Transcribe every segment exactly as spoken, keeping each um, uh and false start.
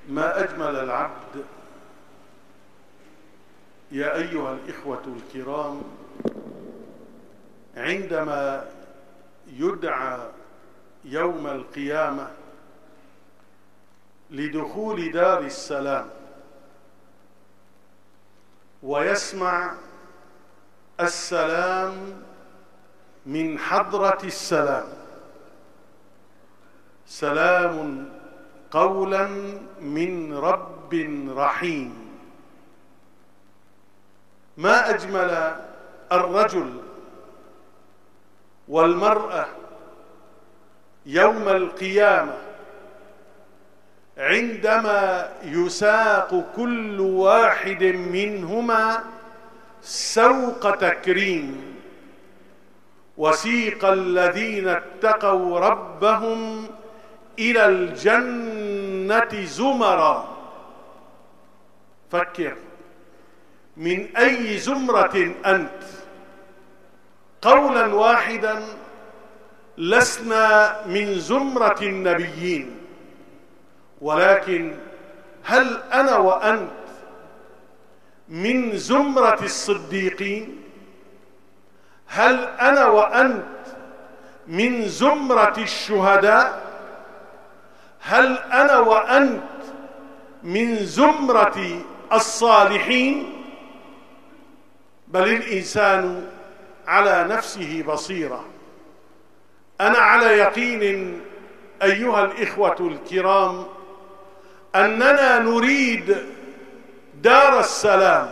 ما أجمل العبد يا أيها الإخوة الكرام عندما يدعى يوم القيامة لدخول دار السلام ويسمع السلام من حضرة السلام: سلام قولا من رب رحيم. ما أجمل الرجل والمرأة يوم القيامة عندما يساق كل واحد منهما سوق تكريم: وسيق الذين اتقوا ربهم إلى الجنة زمرا. فكر، من أي زمرة أنت؟ قولا واحدا: لسنا من زمرة النبيين، ولكن هل أنا وأنت من زمرة الصديقين؟ هل أنا وأنت من زمرة الشهداء؟ هل أنا وأنت من زمرة الصالحين؟ بل الإنسان على نفسه بصيرة. أنا على يقين أيها الإخوة الكرام أننا نريد دار السلام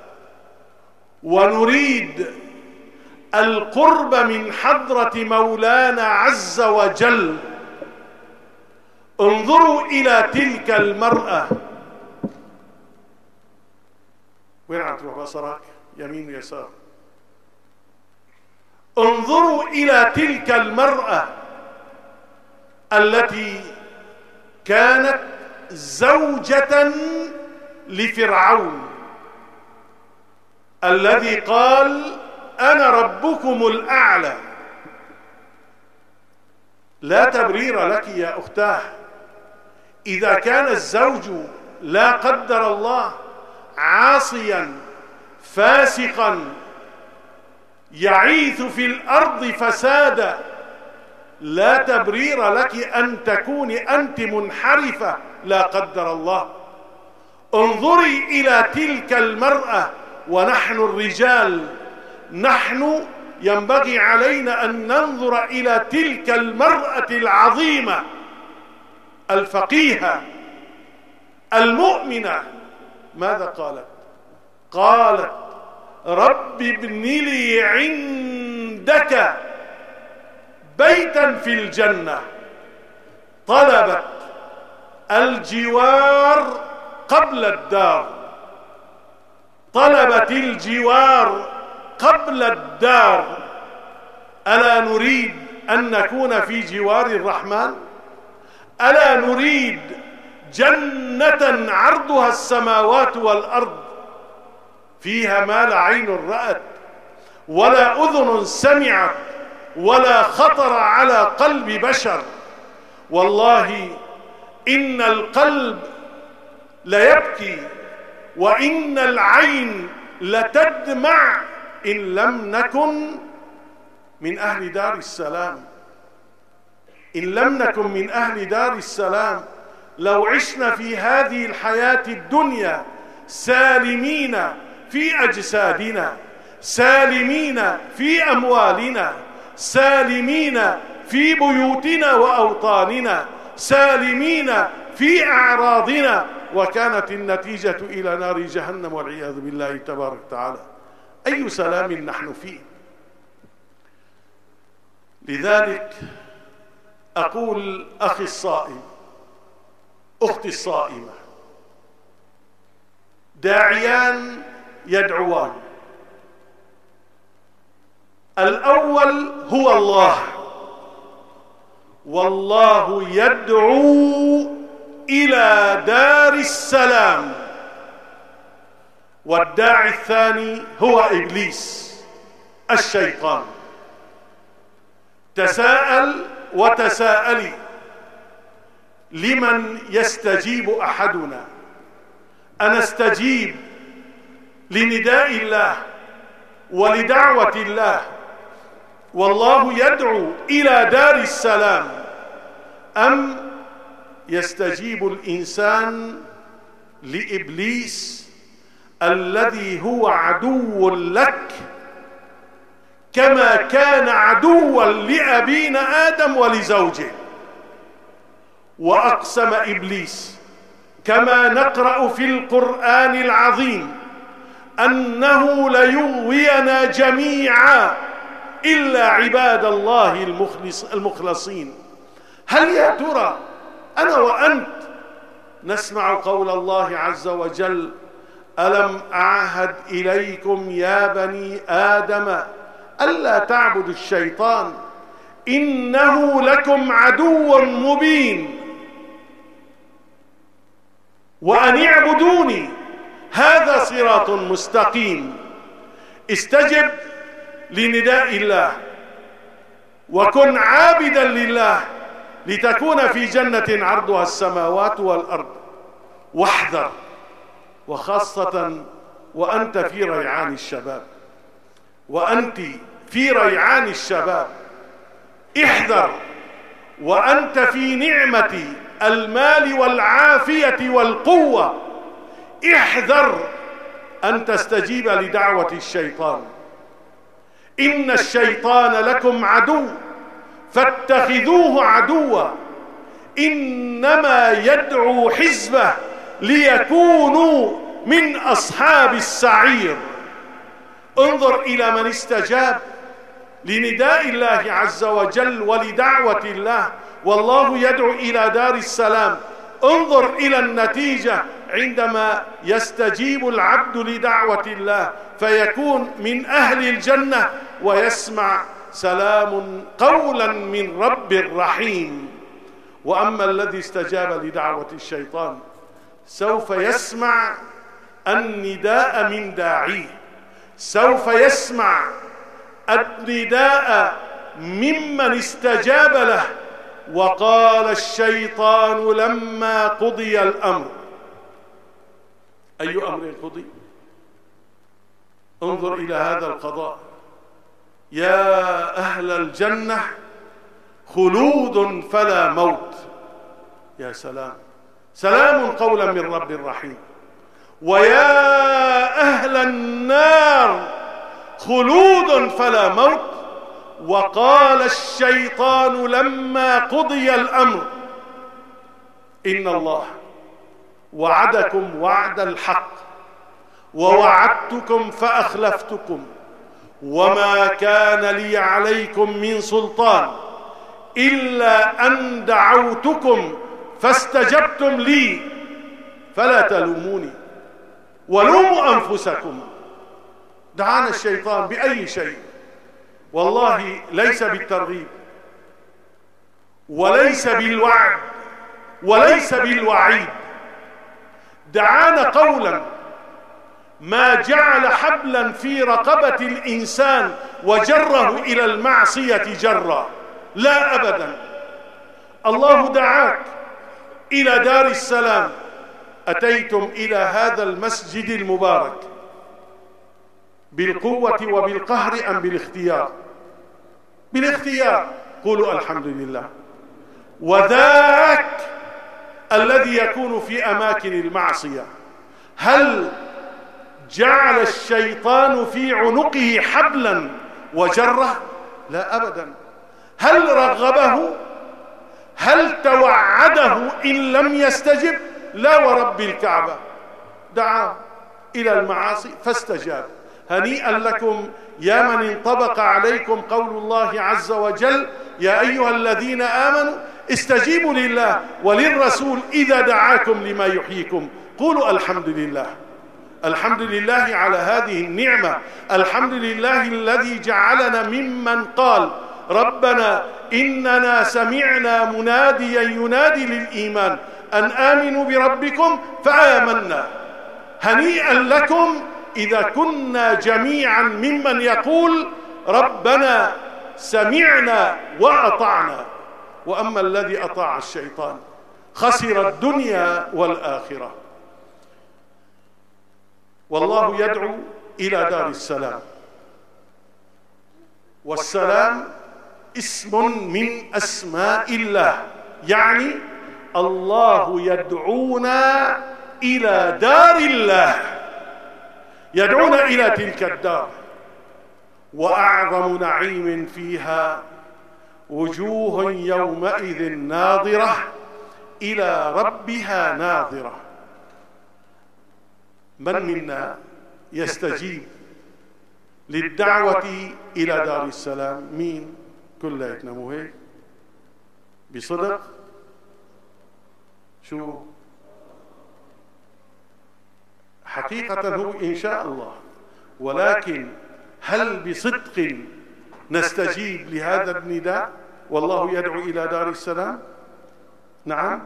ونريد القرب من حضرة مولانا عز وجل. انظروا إلى تلك المرأة. وين عم تروح بصرك؟ يمين ويسار. انظروا إلى تلك المرأة التي كانت زوجة لفرعون الذي قال: أنا ربكم الأعلى. لا تبرير لك يا أختاه. إذا كان الزوج لا قدر الله عاصيا فاسقا يعيث في الأرض فسادا، لا تبرير لك أن تكوني أنت منحرفة لا قدر الله. انظري إلى تلك المرأة. ونحن الرجال نحن ينبغي علينا أن ننظر إلى تلك المرأة العظيمة الفقيهة المؤمنة. ماذا قالت؟ قالت: رب ابن لي عندك بيتا في الجنة. طلبت الجوار قبل الدار، طلبت الجوار قبل الدار. ألا نريد أن نكون في جوار الرحمن؟ ألا نريد جنة عرضها السماوات والأرض فيها ما لا عين رأت ولا أذن سمعت ولا خطر على قلب بشر؟ والله إن القلب ليبكي وإن العين لتدمع إن لم نكن من أهل دار السلام. إن لم نكن من أهل دار السلام لو عشنا في هذه الحياة الدنيا سالمين في أجسادنا، سالمين في أموالنا، سالمين في بيوتنا وأوطاننا، سالمين في أعراضنا، وكانت النتيجة إلى نار جهنم والعياذ بالله تبارك وتعالى، أي سلام نحن فيه؟ لذلك أقول أخي الصائم، أختي الصائمة، داعيان يدعوان. الأول هو الله، والله يدعو إلى دار السلام. والداعي الثاني هو إبليس الشيطان. تساءل وتساءلي، لمن يستجيب أحدنا؟ أنستجيب لنداء الله ولدعوة الله والله يدعو إلى دار السلام، أم يستجيب الإنسان لإبليس الذي هو عدو لك كما كان عدوا لأبينا آدم ولزوجه؟ وأقسم إبليس كما نقرأ في القرآن العظيم أنه ليغوينا جميعا إلا عباد الله المخلص المخلصين. هل يا ترى أنا وأنت نسمع قول الله عز وجل: ألم أعهد إليكم يا بني آدم ألا تعبدوا الشيطان إنه لكم عدو مبين وأن اعبدوني هذا صراط مستقيم. استجب لنداء الله وكن عابدا لله لتكون في جنة عرضها السماوات والأرض. واحذر، وخاصة وأنت في ريعان الشباب، وأنت في ريعان الشباب، احذر وأنت في نعمة المال والعافية والقوة، احذر أن تستجيب لدعوة الشيطان. إن الشيطان لكم عدو فاتخذوه عدوا إنما يدعو حزبه ليكونوا من أصحاب السعير. انظر إلى من استجاب لنداء الله عز وجل ولدعوة الله والله يدعو إلى دار السلام. انظر إلى النتيجة عندما يستجيب العبد لدعوة الله فيكون من أهل الجنة ويسمع سلام قولا من رب رحيم. وأما الذي استجاب لدعوة الشيطان سوف يسمع النداء من داعيه، سوف يسمع النداء ممن استجاب له. وقال الشيطان لما قضي الأمر، أي أمر قضي؟ انظر إلى هذا القضاء: يا أهل الجنة خلود فلا موت. يا سلام، سلام قولا من رب رحيم. ويا أهل النار خلود فلا موت. وقال الشيطان لما قضي الأمر إن الله وعدكم وعد الحق ووعدتكم فأخلفتكم وما كان لي عليكم من سلطان إلا أن دعوتكم فاستجبتم لي فلا تلوموني ولوموا أنفسكم. دعانا الشيطان بأي شيء، والله ليس بالترغيب وليس بالوعد وليس بالوعيد، دعانا قولا ما جعل حبلا في رقبة الإنسان وجره إلى المعصية جرا، لا أبدا. الله دعاك إلى دار السلام، أتيتم إلى هذا المسجد المبارك بالقوة وبالقهر أم بالاختيار؟ بالاختيار، قولوا الحمد لله. وذاك الذي يكون في أماكن المعصية، هل جعل الشيطان في عنقه حبلا وجره؟ لا أبدا. هل رغبه؟ هل توعده إن لم يستجب؟ لا ورب الكعبة، دعاه إلى المعاصي فاستجاب. هنيئا لكم يا من انطبق عليكم قول الله عز وجل: يا أيها الذين آمنوا استجيبوا لله وللرسول إذا دعاكم لما يحييكم. قولوا الحمد لله. الحمد لله على هذه النعمة، الحمد لله الذي جعلنا ممن قال: ربنا إننا سمعنا مناديا ينادي للإيمان أن آمنوا بربكم فآمنا. هنيئا لكم إذا كنا جميعا ممن يقول: ربنا سمعنا وأطعنا. وأما الذي أطاع الشيطان خسر الدنيا والآخرة. والله يدعو إلى دار السلام، والسلام اسم من أسماء الله، يعني الله يدعونا إلى دار الله، يدعونا إلى تلك الدار. وأعظم نعيم فيها وجوه يومئذ ناظرة إلى ربها ناظرة. من منا يستجيب للدعوة إلى دار السلام؟ مين؟ كلياتنا مو هيك؟ بصدق؟ شو حقيقة هو إن شاء الله، ولكن هل بصدق نستجيب لهذا النداء والله يدعو إلى دار السلام؟ نعم.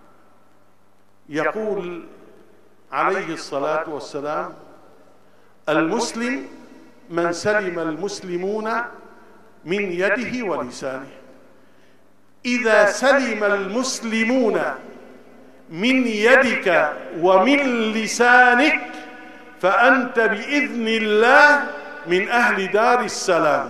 يقول عليه الصلاة والسلام: المسلم من سلم المسلمون من يده ولسانه. إذا سلم المسلمون من يدك ومن لسانك فأنت بإذن الله من أهل دار السلام.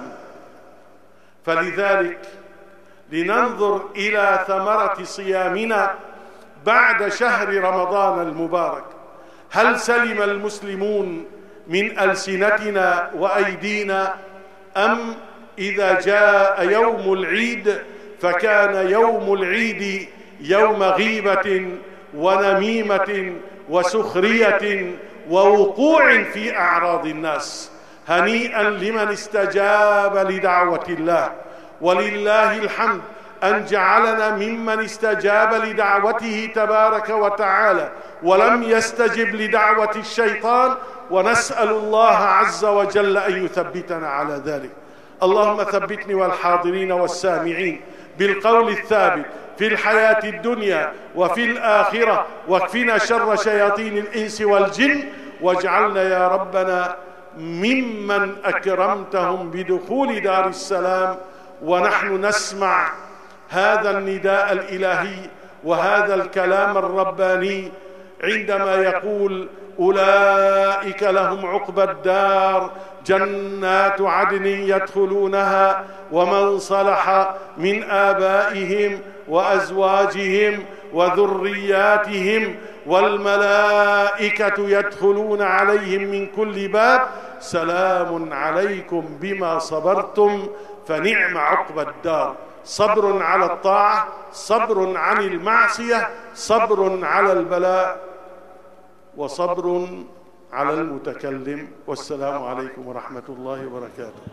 فلذلك لننظر إلى ثمرة صيامنا بعد شهر رمضان المبارك. هل سلم المسلمون من ألسنتنا وأيدينا، أم إذا جاء يوم العيد فكان يوم العيد يوم غيبة ونميمة وسخرية ووقوع في أعراض الناس؟ هنيئا لمن استجاب لدعوة الله، ولله الحمد أن جعلنا ممن استجاب لدعوته تبارك وتعالى ولم يستجب لدعوة الشيطان، ونسأل الله عز وجل أن يثبتنا على ذلك. اللهم ثبتني والحاضرين والسامعين بالقول الثابت في الحياة الدنيا وفي الآخرة، واكفنا شر شياطين الإنس والجن، واجعلنا يا ربنا ممن أكرمتهم بدخول دار السلام ونحن نسمع هذا النداء الإلهي وهذا الكلام الرباني عندما يقول: أولئك لهم عقبى الدار جنات عدن يدخلونها ومن صلح من آبائهم وأزواجهم وذرياتهم والملائكة يدخلون عليهم من كل باب سلام عليكم بما صبرتم فنعم عقبى الدار. صبر على الطاعة، صبر عن المعصية، صبر على البلاء، وصبر على المتكلم. والسلام عليكم ورحمة الله وبركاته.